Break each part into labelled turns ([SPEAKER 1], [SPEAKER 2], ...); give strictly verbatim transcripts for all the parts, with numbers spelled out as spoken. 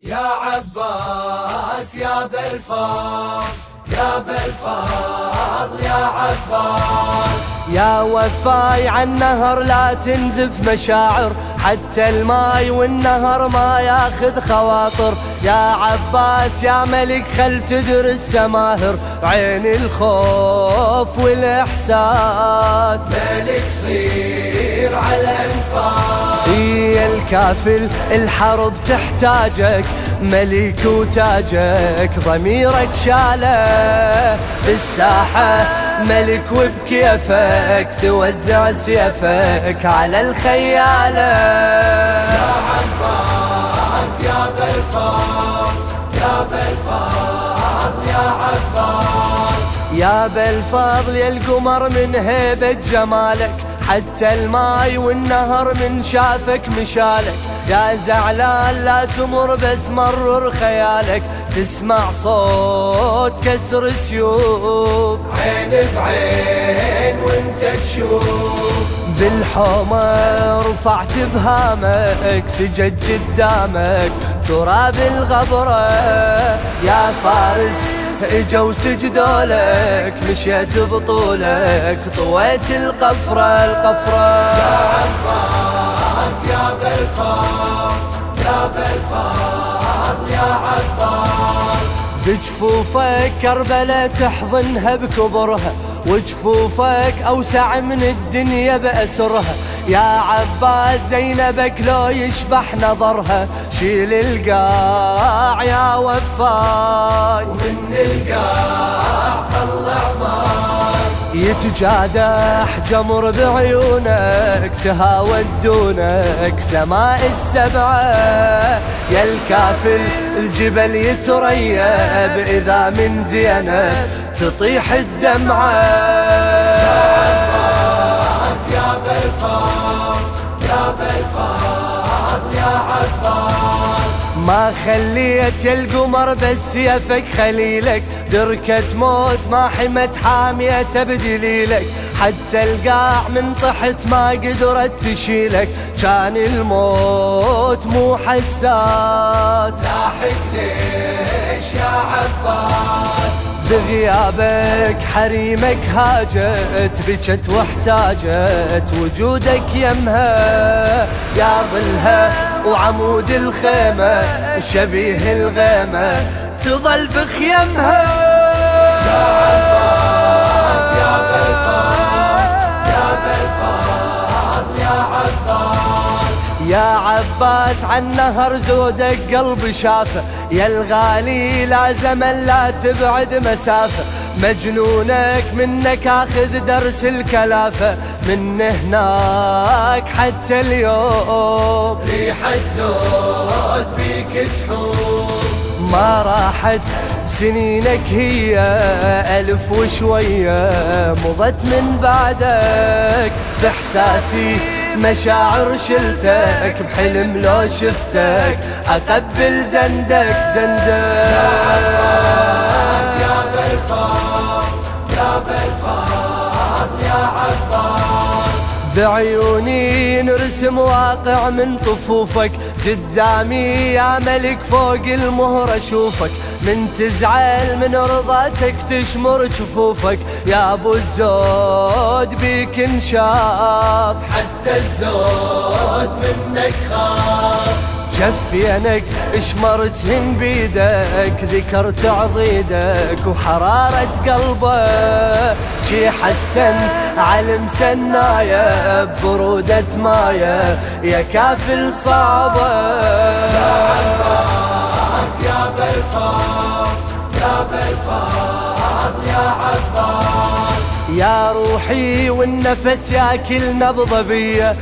[SPEAKER 1] يا عباس يا بالفضل يا بالفضل يا عباس،
[SPEAKER 2] يا وفاي عالنهر لا تنزف مشاعر، حتى الماي والنهر ما ياخذ خواطر. يا عباس يا ملك خل تدرس سماهر، عين الخوف والإحساس
[SPEAKER 1] ملك صير على الأنفاس.
[SPEAKER 2] هي الكافل الحرب تحتاجك، ملك وتاجك ضميرك شاله بالساحة، ملك وبكيفك توزع سيفك على الخيالة.
[SPEAKER 1] يا عباس يا بالفضل يا بالفضل يا عباس،
[SPEAKER 2] يا بالفضل يا القمر من هيبة جمالك، حتى الماي والنهر من شافك مشالك. يا زعلان لا تمر بس مرر خيالك، تسمع صوت كسر سيوف
[SPEAKER 1] عين بعين وانت تشوف.
[SPEAKER 2] بالحومة رفعت بهامك، سجد قدامك تراب الغبرة. يا فارس اجوا سجدوا لك، مشيت بطولك طويت القفرة القفرة.
[SPEAKER 1] يا عباس يا بالفضل يا بالفضل يا عباس،
[SPEAKER 2] بجفوفك كربلة تحضنها بكبرها، وجفوفك أوسع من الدنيا بأسرها. يا عباس زينبك لو يشبح نظرها، شيل القاع يا وفاي
[SPEAKER 1] ومن القاع طلع ماي.
[SPEAKER 2] يتجادح جمر بعيونك، تهاود دونك سماء السبعة. يا الكافل الجبل يتريب، إذا من زينب تطيح الدمعة.
[SPEAKER 1] يا عباس يا بالفضل يا بالفضل يا عباس،
[SPEAKER 2] ما خليت يا القمر بس سيفك خليلك، دركة موت ما حمت حامية تبدليلك. حتى القاع من طحت ما قدرت تشيلك، كان الموت مو حساس.
[SPEAKER 1] لاحق ليش يا عباس،
[SPEAKER 2] بغيابك حريمك هاجت، بجت واحتاجت وجودك يمها. يا ظلها وعمود الخيمة، شبيه الغيمة تظل بخيمها.
[SPEAKER 1] يا عباس يا بالفضل يا بالفضل يا عباس،
[SPEAKER 2] يا عباس عالنهر زودك قلب شافه، يا الغالي لا زمن لا تبعد مسافة. مجنونك منك اخذ درس الكلافة، من هناك حتى اليوم
[SPEAKER 1] ريحة زود بيك تحوم.
[SPEAKER 2] ما راحت سنينك هي ألف وشوية، مضت من بعدك بإحساسي مشاعر شلتك، بحلم لو شفتك أقبل زندك زندك.
[SPEAKER 1] يا عباس يا بالفضل يا بالفضل يا عباس،
[SPEAKER 2] بعيوني نرسم واقع من طفوفك، قدامي يا ملك فوق المهر اشوفك. من تزعل من رضاتك تشمر جفوفك، يا ابو الزود بيك انشاف،
[SPEAKER 1] حتى الزود منك خاف.
[SPEAKER 2] جفينك اشمرتهن بيدك، ذكرت عضيدك وحرارة قلبه. شي حسن علم سنايا برودة مايا، يا كافل صعبة.
[SPEAKER 1] يا عباس يا بالفضل يا بالفضل يا عباس،
[SPEAKER 2] يا روحي والنفس ياكل نبضة بيا،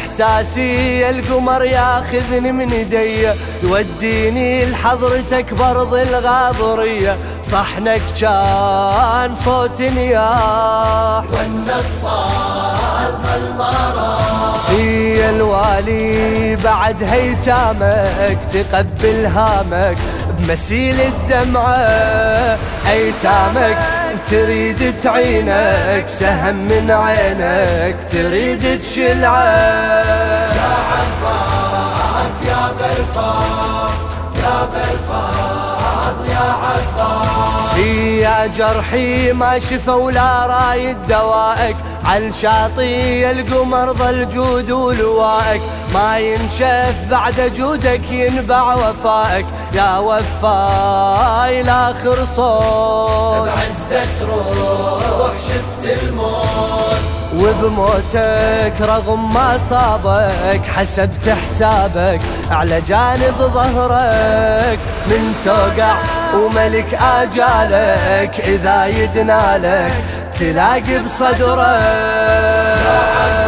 [SPEAKER 2] احساسي يا القمر ياخذني من ايدي، يوديني لحضرتك برض الغاضرية. صحنك كان صوت نياح،
[SPEAKER 1] والأطفال ظل ما راح.
[SPEAKER 2] هي الوالي بعد هيتامك تقبل هامك بمسيل الدمعة. ايتامك تريد تعينك، سهم من عينك تريد تشلعه.
[SPEAKER 1] يا عباس يا بالفضل يا بالفضل يا عباس.
[SPEAKER 2] يا جرحي ما شفى ولا رايد دوائك، عن شاطئ القمر ظل جود ولوائك، ما ينشف بعد جودك ينبع وفائك، يا وفاي لاخر صوت.
[SPEAKER 1] بعزة روح شفت الموت،
[SPEAKER 2] وبموتك رغم ما صابك حسبت حسابك، على جانب ظهرك من توقع وملك آجالك، إذا يدنالك تلاقي بصدرك.